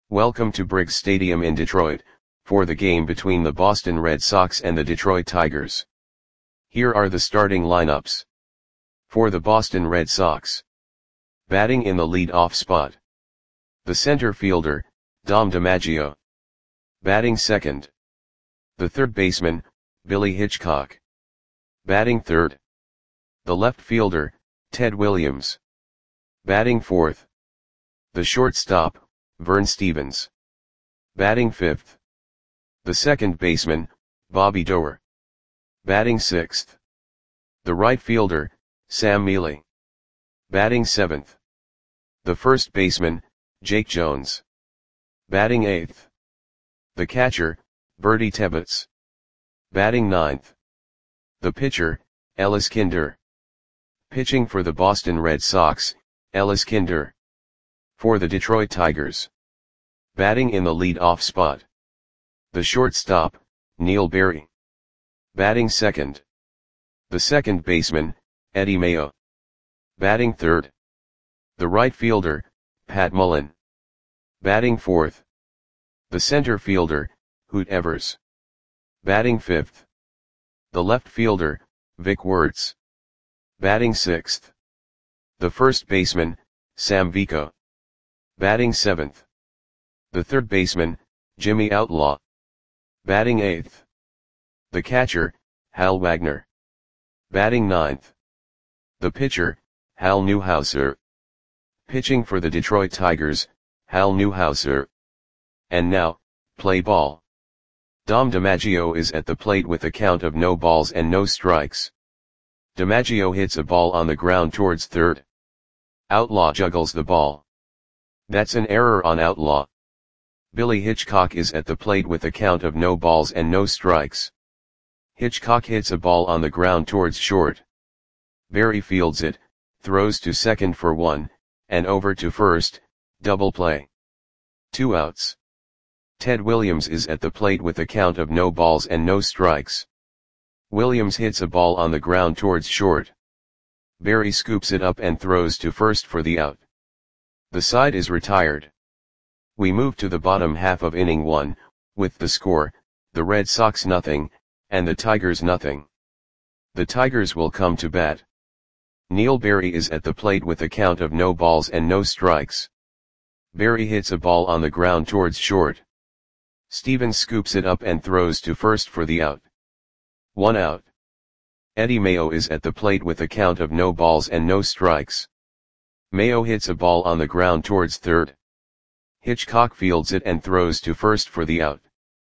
Welcome to Briggs Stadium in Detroit, for the game between the Boston Red Sox and the Detroit Tigers. Here are the starting lineups. For the Boston Red Sox. Batting in the lead-off spot. The center fielder, Dom DiMaggio. Batting second. The third baseman, Billy Hitchcock. Batting third. The left fielder, Ted Williams. Batting fourth. The shortstop, Vern Stephens. Batting fifth. The second baseman, Bobby Doerr. Batting sixth. The right fielder, Sam Mele. Batting seventh. The first baseman, Jake Jones. Batting eighth. The catcher, Bertie Tebbetts. Batting ninth. The pitcher, Ellis Kinder. Pitching for the Boston Red Sox, Ellis Kinder. For the Detroit Tigers. Batting in the lead-off spot. The shortstop, Neil Berry. Batting second. The second baseman, Eddie Mayo. Batting third. The right fielder, Pat Mullen. Batting fourth. The center fielder, Hoot Evers. Batting fifth. The left fielder, Vic Wertz. Batting sixth. The first baseman, Sam Vico. Batting seventh. The third baseman, Jimmy Outlaw. Batting eighth. The catcher, Hal Wagner. Batting ninth. The pitcher, Hal Newhouser. Pitching for the Detroit Tigers, Hal Newhouser. And now, play ball. Dom DiMaggio is at the plate with a count of no balls and no strikes. DiMaggio hits a ball on the ground towards third. Outlaw juggles the ball. That's an error on Outlaw. Billy Hitchcock is at the plate with a count of no balls and no strikes. Hitchcock hits a ball on the ground towards short. Berry fields it, throws to second for one, and over to first, double play. 2 outs. Ted Williams is at the plate with a count of no balls and no strikes. Williams hits a ball on the ground towards short. Berry scoops it up and throws to first for the out. The side is retired. We move to the bottom half of inning 1, with the score, the Red Sox nothing, and the Tigers nothing. The Tigers will come to bat. Neil Berry is at the plate with a count of no balls and no strikes. Berry hits a ball on the ground towards short. Stephens scoops it up and throws to first for the out. 1 out. Eddie Mayo is at the plate with a count of no balls and no strikes. Mayo hits a ball on the ground towards third. Hitchcock fields it and throws to first for the out.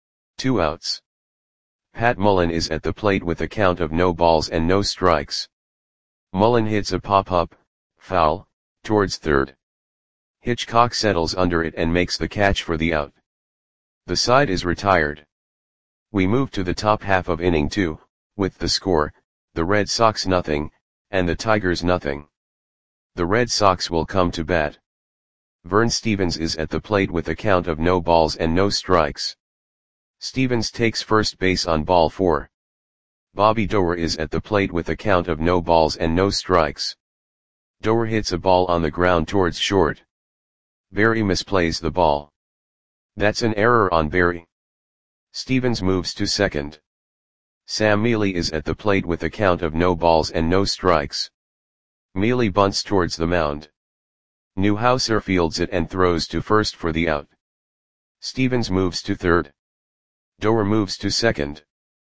2 outs. Pat Mullen is at the plate with a count of no balls and no strikes. Mullen hits a pop-up, foul, towards third. Hitchcock settles under it and makes the catch for the out. The side is retired. We move to the top half of inning 2, with the score, the Red Sox nothing, and the Tigers nothing. The Red Sox will come to bat. Vern Stephens is at the plate with a count of no balls and no strikes. Stephens takes first base on ball 4. Bobby Doerr is at the plate with a count of no balls and no strikes. Doerr hits a ball on the ground towards short. Berry misplays the ball. That's an error on Berry. Stephens moves to second. Sam Mele is at the plate with a count of no balls and no strikes. Mele bunts towards the mound. Newhouser fields it and throws to first for the out. Stephens moves to third. Doerr moves to second.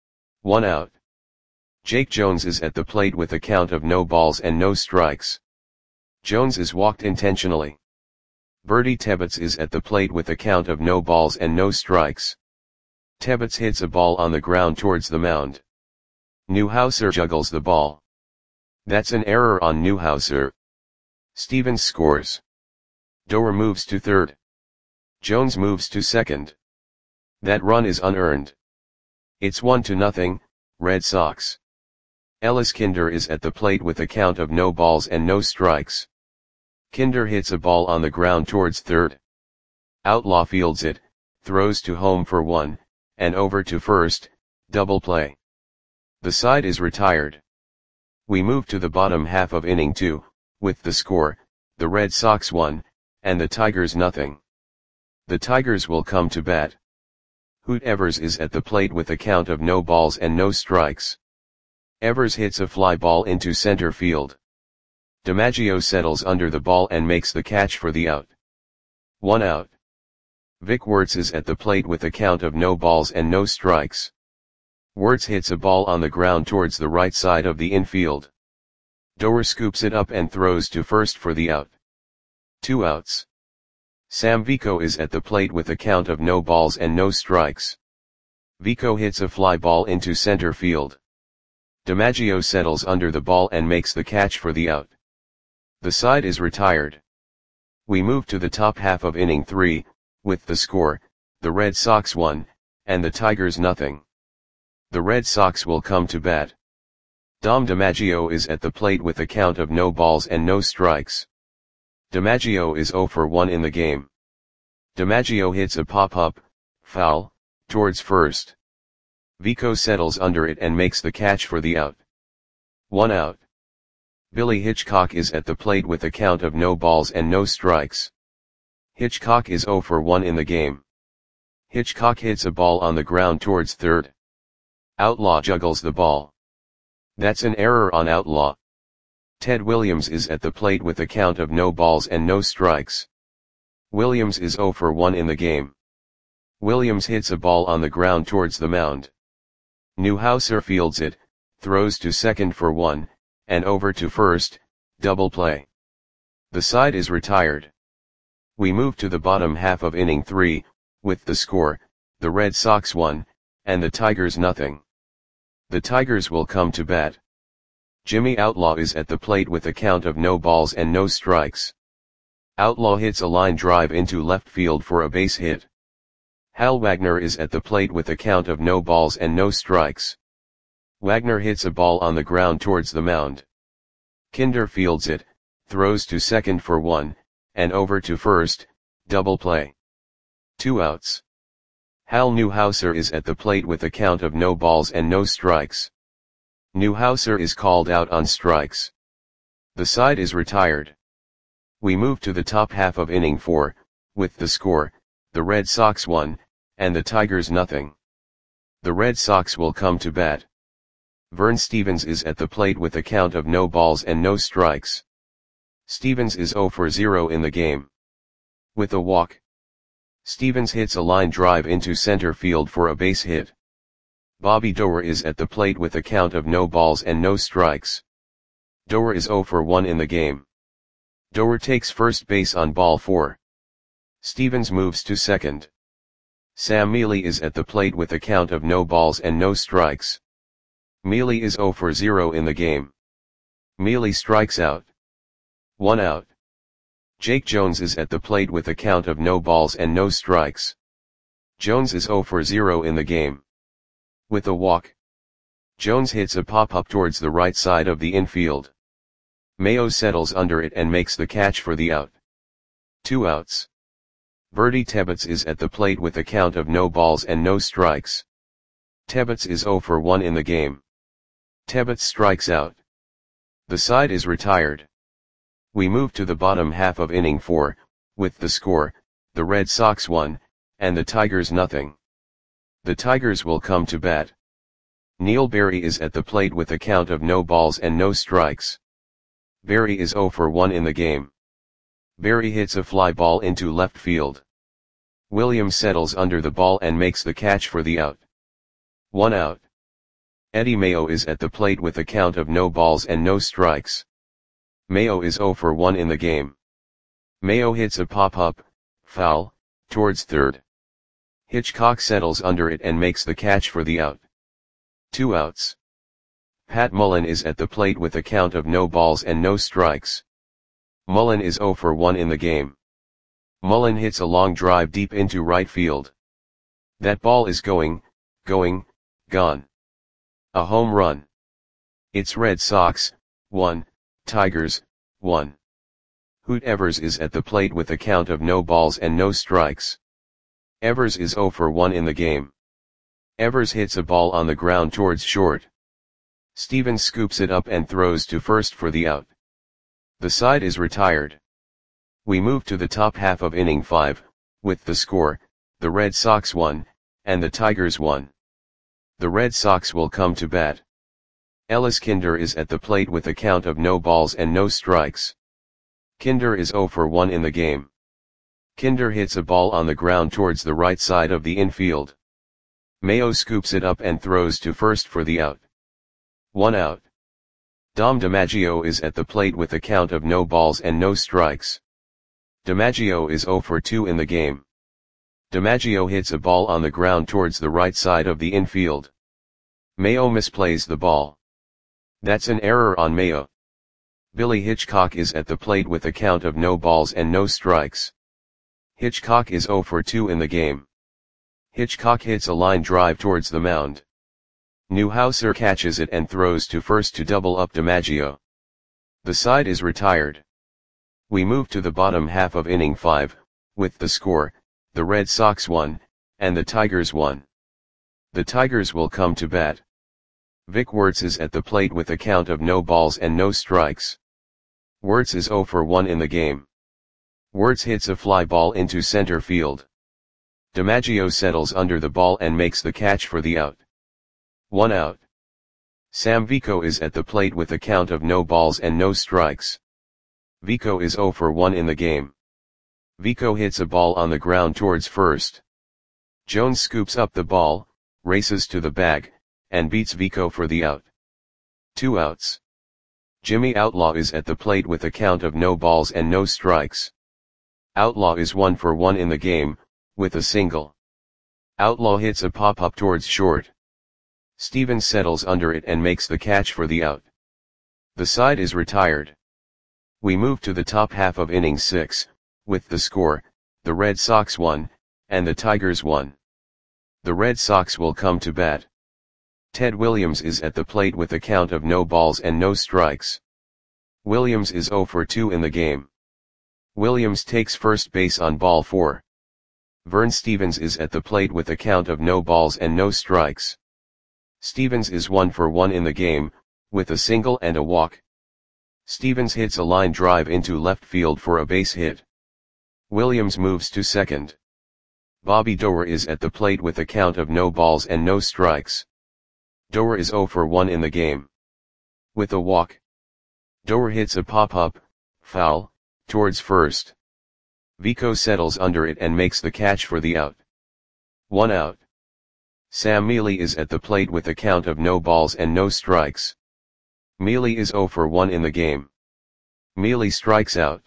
1 out. Jake Jones is at the plate with a count of no balls and no strikes. Jones is walked intentionally. Bertie Tebbetts is at the plate with a count of no balls and no strikes. Tebbetts hits a ball on the ground towards the mound. Newhouser juggles the ball. That's an error on Newhouser. Stephens scores. Doerr moves to third. Jones moves to second. That run is unearned. It's 1-0, Red Sox. Ellis Kinder is at the plate with a count of no balls and no strikes. Kinder hits a ball on the ground towards third. Outlaw fields it, throws to home for one, and over to first, double play. The side is retired. We move to the bottom half of inning 2, with the score, the Red Sox 1, and the Tigers nothing. The Tigers will come to bat. Hoot Evers is at the plate with a count of no balls and no strikes. Evers hits a fly ball into center field. DiMaggio settles under the ball and makes the catch for the out. 1 out. Vic Wertz is at the plate with a count of no balls and no strikes. Wertz hits a ball on the ground towards the right side of the infield. Doer scoops it up and throws to first for the out. 2 outs. Sam Vico is at the plate with a count of no balls and no strikes. Vico hits a fly ball into center field. DiMaggio settles under the ball and makes the catch for the out. The side is retired. We move to the top half of inning 3, with the score, the Red Sox 1, and the Tigers nothing. The Red Sox will come to bat. Dom DiMaggio is at the plate with a count of no balls and no strikes. DiMaggio is 0 for 1 in the game. DiMaggio hits a pop-up, foul, towards first. Vico settles under it and makes the catch for the out. 1 out. Billy Hitchcock is at the plate with a count of no balls and no strikes. Hitchcock is 0 for 1 in the game. Hitchcock hits a ball on the ground towards third. Outlaw juggles the ball. That's an error on Outlaw. Ted Williams is at the plate with a count of no balls and no strikes. Williams is 0 for 1 in the game. Williams hits a ball on the ground towards the mound. Newhouser fields it, throws to second for 1, and over to first, double play. The side is retired. We move to the bottom half of inning 3, with the score, the Red Sox 1, and the Tigers nothing. The Tigers will come to bat. Jimmy Outlaw is at the plate with a count of no balls and no strikes. Outlaw hits a line drive into left field for a base hit. Hal Wagner is at the plate with a count of no balls and no strikes. Wagner hits a ball on the ground towards the mound. Kinder fields it, throws to second for 1, and over to first, double play. 2 outs. Hal Newhouser is at the plate with a count of no balls and no strikes. Newhouser is called out on strikes. The side is retired. We move to the top half of inning 4, with the score, the Red Sox 1, and the Tigers nothing. The Red Sox will come to bat. Vern Stevens is at the plate with a count of no balls and no strikes. Stevens is 0 for 0 in the game. With a walk. Stevens hits a line drive into center field for a base hit. Bobby Doer is at the plate with a count of no balls and no strikes. Doer is 0 for 1 in the game. Doer takes first base on ball 4. Stevens moves to second. Sam Mealy is at the plate with a count of no balls and no strikes. Mealy is 0 for 0 in the game. Mealy strikes out. 1 out. Jake Jones is at the plate with a count of no balls and no strikes. Jones is 0 for 0 in the game. With a walk. Jones hits a pop-up towards the right side of the infield. Mayo settles under it and makes the catch for the out. 2 outs. Verdi Tebbets is at the plate with a count of no balls and no strikes. Tebbets is 0 for 1 in the game. Tebbets strikes out. The side is retired. We move to the bottom half of inning 4, with the score, the Red Sox 1, and the Tigers nothing. The Tigers will come to bat. Neil Berry is at the plate with a count of no balls and no strikes. Berry is 0 for 1 in the game. Berry hits a fly ball into left field. Williams settles under the ball and makes the catch for the out. 1 out. Eddie Mayo is at the plate with a count of no balls and no strikes. Mayo is 0 for 1 in the game. Mayo hits a pop-up, foul, towards third. Hitchcock settles under it and makes the catch for the out. 2 outs. Pat Mullen is at the plate with a count of no balls and no strikes. Mullen is 0 for 1 in the game. Mullen hits a long drive deep into right field. That ball is gone. A home run. It's Red Sox, 1, Tigers, 1. Hoot Evers is at the plate with a count of no balls and no strikes. Evers is 0 for 1 in the game. Evers hits a ball on the ground towards short. Stevens scoops it up and throws to first for the out. The side is retired. We move to the top half of inning 5, With the score, the Red Sox won, and the Tigers won. The Red Sox will come to bat. Ellis Kinder is at the plate with a count of no balls and no strikes. Kinder is 0 for 1 in the game. Kinder hits a ball on the ground towards the right side of the infield. Mayo scoops it up and throws to first for the out. 1 out. Dom DiMaggio is at the plate with a count of no balls and no strikes. DiMaggio is 0 for 2 in the game. DiMaggio hits a ball on the ground towards the right side of the infield. Mayo misplays the ball. That's an error on Mayo. Billy Hitchcock is at the plate with a count of no balls and no strikes. Hitchcock is 0 for 2 in the game. Hitchcock hits a line drive towards the mound. Newhouser catches it and throws to first to double up DiMaggio. The side is retired. We move to the bottom half of inning 5, with the score, the Red Sox won, and the Tigers won. The Tigers will come to bat. Vic Wertz is at the plate with a count of no balls and no strikes. Wertz is 0 for 1 in the game. Wertz hits a fly ball into center field. DiMaggio settles under the ball and makes the catch for the out. 1 out. Sam Vico is at the plate with a count of no balls and no strikes. Vico is 0 for 1 in the game. Vico hits a ball on the ground towards first. Jones scoops up the ball, races to the bag, and beats Vico for the out. 2 outs. Jimmy Outlaw is at the plate with a count of no balls and no strikes. Outlaw is 1 for 1 in the game, with a single. Outlaw hits a pop-up towards short. Stevens settles under it and makes the catch for the out. The side is retired. We move to the top half of inning 6, with the score, the Red Sox won, and the Tigers won. The Red Sox will come to bat. Ted Williams is at the plate with a count of no balls and no strikes. Williams is 0 for 2 in the game. Williams takes first base on ball 4. Vern Stevens is at the plate with a count of no balls and no strikes. Stevens is 1 for 1 in the game, with a single and a walk. Stevens hits a line drive into left field for a base hit. Williams moves to second. Bobby Doerr is at the plate with a count of no balls and no strikes. Doerr is 0 for 1 in the game. With a walk. Doerr hits a pop-up, foul, towards first. Vico settles under it and makes the catch for the out. 1 out. Sam Mealy is at the plate with a count of no balls and no strikes. Mealy is 0 for 1 in the game. Mealy strikes out.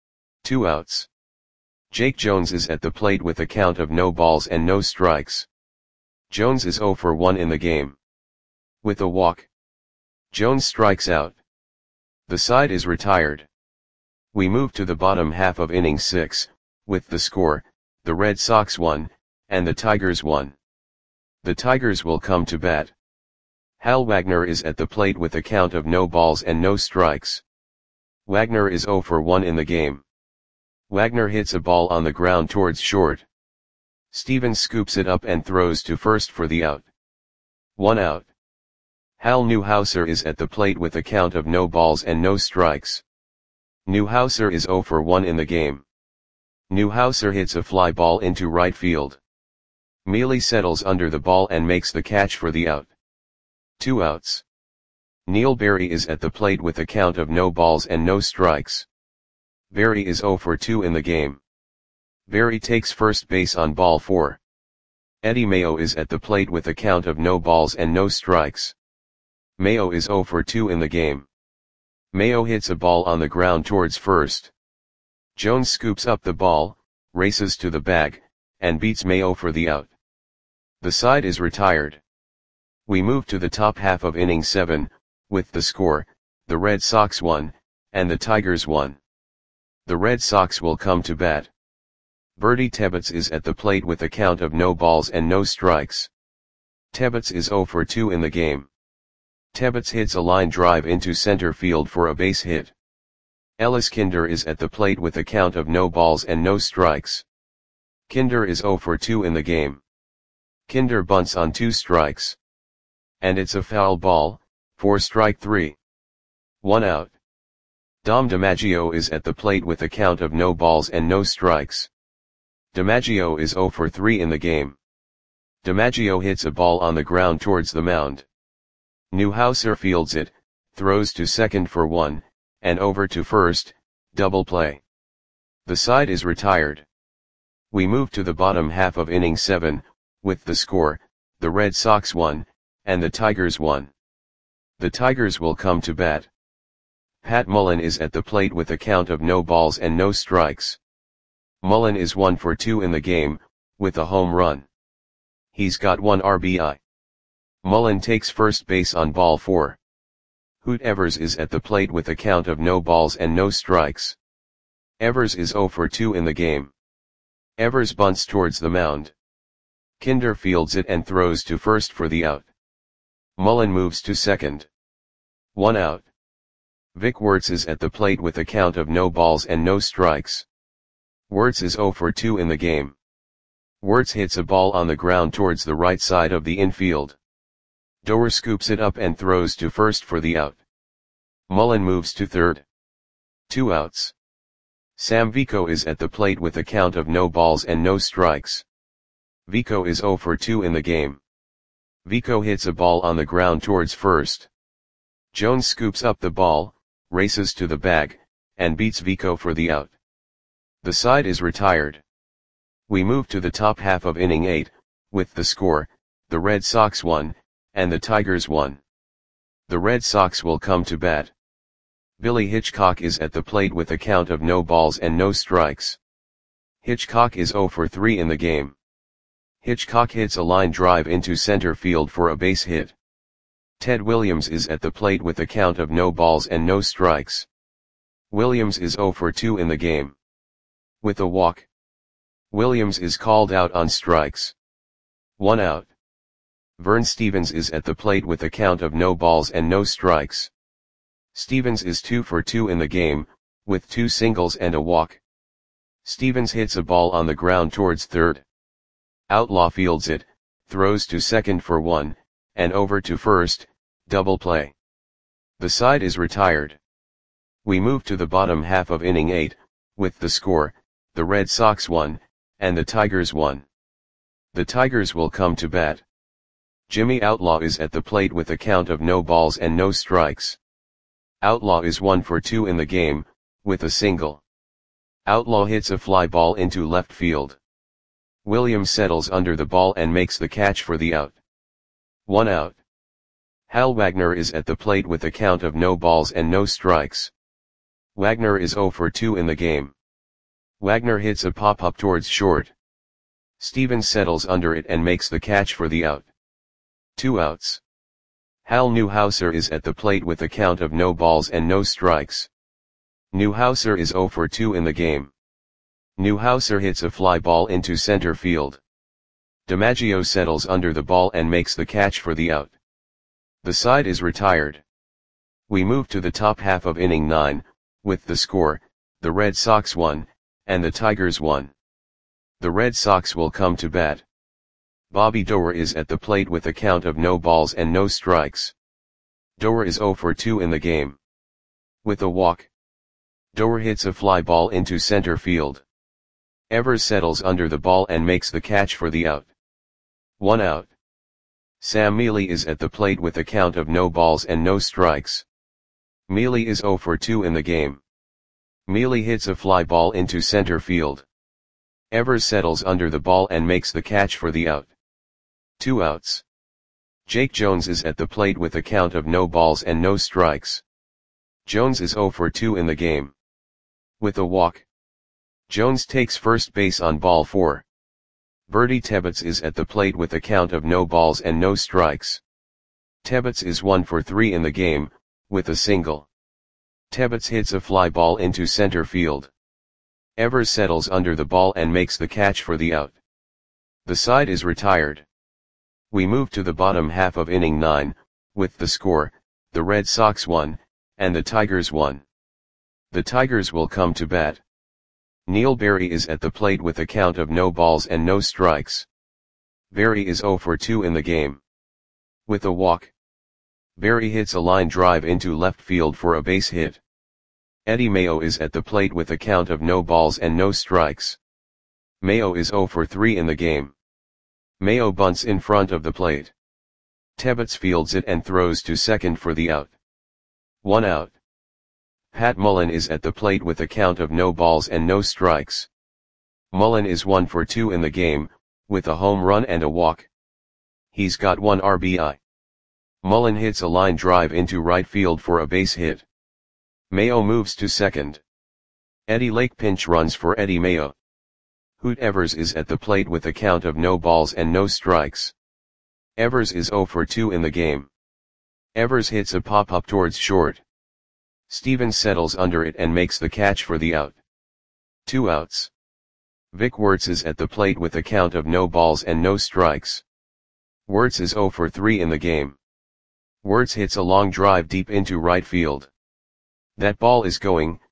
2 outs. Jake Jones is at the plate with a count of no balls and no strikes. Jones is 0 for 1 in the game. With a walk. Jones strikes out. The side is retired. We move to the bottom half of inning 6, with the score, the Red Sox won, and the Tigers won. The Tigers will come to bat. Hal Wagner is at the plate with a count of no balls and no strikes. Wagner is 0 for 1 in the game. Wagner hits a ball on the ground towards short. Stevens scoops it up and throws to first for the out. 1 out. Hal Newhouser is at the plate with a count of no balls and no strikes. Newhouser is 0 for 1 in the game. Newhouser hits a fly ball into right field. Mealy settles under the ball and makes the catch for the out. 2 outs. Neil Berry is at the plate with a count of no balls and no strikes. Berry is 0 for 2 in the game. Berry takes first base on ball 4. Eddie Mayo is at the plate with a count of no balls and no strikes. Mayo is 0 for 2 in the game. Mayo hits a ball on the ground towards first. Jones scoops up the ball, races to the bag, and beats Mayo for the out. The side is retired. We move to the top half of inning 7, with the score, the Red Sox won, and the Tigers won. The Red Sox will come to bat. Bertie Tebbetts is at the plate with a count of no balls and no strikes. Tebbetts is 0 for 2 in the game. Tebbetts hits a line drive into center field for a base hit. Ellis Kinder is at the plate with a count of no balls and no strikes. Kinder is 0 for 2 in the game. Kinder bunts on 2 strikes. And it's a foul ball, for strike 3. 1 out. Dom DiMaggio is at the plate with a count of no balls and no strikes. DiMaggio is 0 for 3 in the game. DiMaggio hits a ball on the ground towards the mound. Newhouser fields it, throws to second for 1, and over to first, double play. The side is retired. We move to the bottom half of inning 7, with the score, the Red Sox 1, and the Tigers 1. The Tigers will come to bat. Pat Mullen is at the plate with a count of no balls and no strikes. Mullen is 1 for 2 in the game, with a home run. He's got 1 RBI. Mullen takes first base on ball 4. Hoot Evers is at the plate with a count of no balls and no strikes. Evers is 0 for 2 in the game. Evers bunts towards the mound. Kinder fields it and throws to first for the out. Mullen moves to second. 1 out. Vic Wertz is at the plate with a count of no balls and no strikes. Wertz is 0 for 2 in the game. Wertz hits a ball on the ground towards the right side of the infield. Doer scoops it up and throws to first for the out. Mullen moves to third. 2 outs. Sam Vico is at the plate with a count of no balls and no strikes. Vico is 0 for 2 in the game. Vico hits a ball on the ground towards first. Jones scoops up the ball, races to the bag, and beats Vico for the out. The side is retired. We move to the top half of inning 8, with the score, the Red Sox 1, and the Tigers 1. The Red Sox will come to bat. Billy Hitchcock is at the plate with a count of no balls and no strikes. Hitchcock is 0 for 3 in the game. Hitchcock hits a line drive into center field for a base hit. Ted Williams is at the plate with a count of no balls and no strikes. Williams is 0 for 2 in the game. With a walk. Williams is called out on strikes. 1 out. Vern Stevens is at the plate with a count of no balls and no strikes. Stevens is 2 for 2 in the game, with 2 singles and a walk. Stevens hits a ball on the ground towards third. Outlaw fields it, throws to second for 1, and over to first, double play. The side is retired. We move to the bottom half of inning 8, with the score, the Red Sox 1, and the Tigers 1. The Tigers will come to bat. Jimmy Outlaw is at the plate with a count of no balls and no strikes. Outlaw is 1 for 2 in the game, with a single. Outlaw hits a fly ball into left field. Williams settles under the ball and makes the catch for the out. 1 out. Hal Wagner is at the plate with a count of no balls and no strikes. Wagner is 0 for 2 in the game. Wagner hits a pop-up towards short. Stevens settles under it and makes the catch for the out. 2 outs. Hal Newhouser is at the plate with a count of no balls and no strikes. Newhouser is 0 for 2 in the game. Newhouser hits a fly ball into center field. DiMaggio settles under the ball and makes the catch for the out. The side is retired. We move to the top half of inning 9, with the score, the Red Sox 1, and the Tigers 1. The Red Sox will come to bat. Bobby Doer is at the plate with a count of no balls and no strikes. Doer is 0 for 2 in the game. With a walk. Doer hits a fly ball into center field. Evers settles under the ball and makes the catch for the out. 1 out. Sam Mealy is at the plate with a count of no balls and no strikes. Mealy is 0 for 2 in the game. Mealy hits a fly ball into center field. Evers settles under the ball and makes the catch for the out. 2 outs. Jake Jones is at the plate with a count of no balls and no strikes. Jones is 0 for 2 in the game. With a walk. Jones takes first base on ball 4. Bertie Tebbets is at the plate with a count of no balls and no strikes. Tebbets is 1 for 3 in the game, with a single. Tebbets hits a fly ball into center field. Evers settles under the ball and makes the catch for the out. The side is retired. We move to the bottom half of inning 9, with the score, the Red Sox 1, and the Tigers 1. The Tigers will come to bat. Neil Berry is at the plate with a count of no balls and no strikes. Berry is 0 for 2 in the game. With a walk. Berry hits a line drive into left field for a base hit. Eddie Mayo is at the plate with a count of no balls and no strikes. Mayo is 0 for 3 in the game. Mayo bunts in front of the plate. Tebbets fields it and throws to second for the out. 1 out. Pat Mullen is at the plate with a count of no balls and no strikes. Mullen is 1 for 2 in the game, with a home run and a walk. He's got 1 RBI. Mullen hits a line drive into right field for a base hit. Mayo moves to second. Eddie Lake pinch runs for Eddie Mayo. Hoot Evers is at the plate with a count of no balls and no strikes. Evers is 0 for 2 in the game. Evers hits a pop-up towards short. Stevens settles under it and makes the catch for the out. 2 outs. Vic Wertz is at the plate with a count of no balls and no strikes. Wertz is 0 for 3 in the game. Wertz hits a long drive deep into right field. That ball is gone.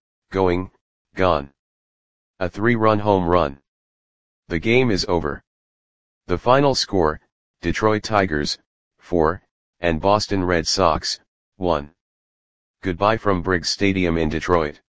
A 3-run home run. The game is over. The final score, Detroit Tigers, 4, and Boston Red Sox, 1. Goodbye from Briggs Stadium in Detroit.